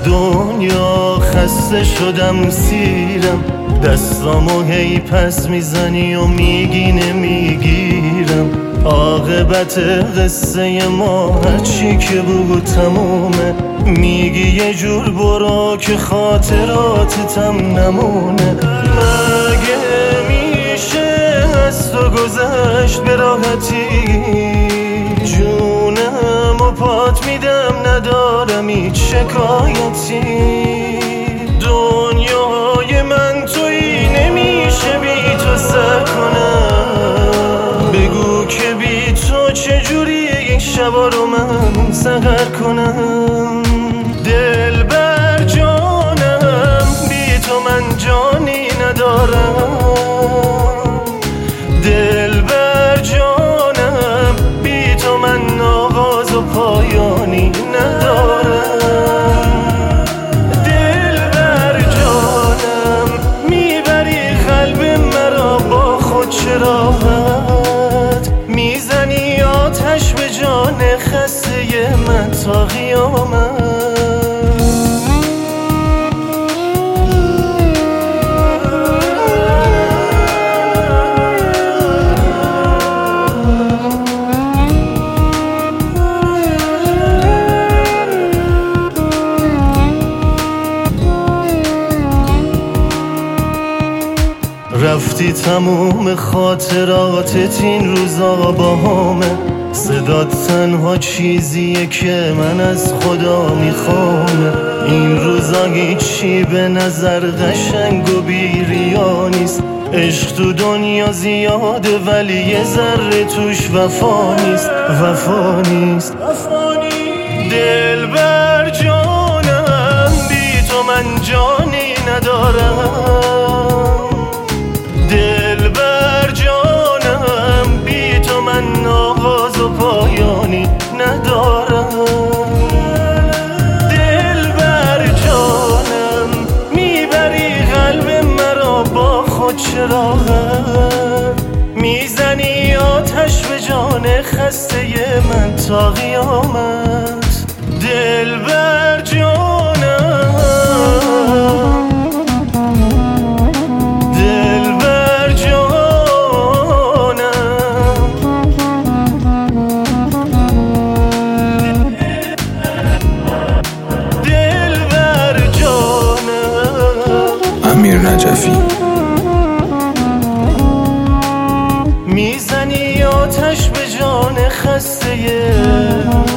دنیا خسته شدم سیرم، دستامو هی پس میزنی و میگی نمیگیرم. عاقبت قصه ما هرچی که بود تمومه، میگی یه جور برو که خاطراتتم نمونه. مگه میشه از تو گذشت به راحتی؟ جونم و پات میدم ندارم هیچ شکایتی. دنیای من تویی نمیشه بی تو سر کنم. بگو که بی تو چجوری این شبا رو من سحر کنم. دل بر جانم بی تو من جانی ندارم. دل بر جانم بی تو من آغاز و پایانی ندارم. دل بر جانم میبری قلب مرا با خود چراغت، میزنی آتش به جان خسته من تا قیامت. رفتی تموم خاطراتت این روزا با همه، صدات تنها چیزیه که من از خدا میخوام. این روزا هیچی به نظر قشنگ و بی‌ریا نیست. عشق تو دنیا زیاده ولی یه ذره توش وفا نیست. وفا نیست. دل بر جانم بی تو من جانی ندارم. دل بر جانم بی تو من آغاز و پایانی ندارم. دل بر جانم میبری قلب مرا با خود چراغت، میزنی آتش به جان خسته من تا قیامت. دل بر جانم امیر نجفی. میزنی آتش به جان خسته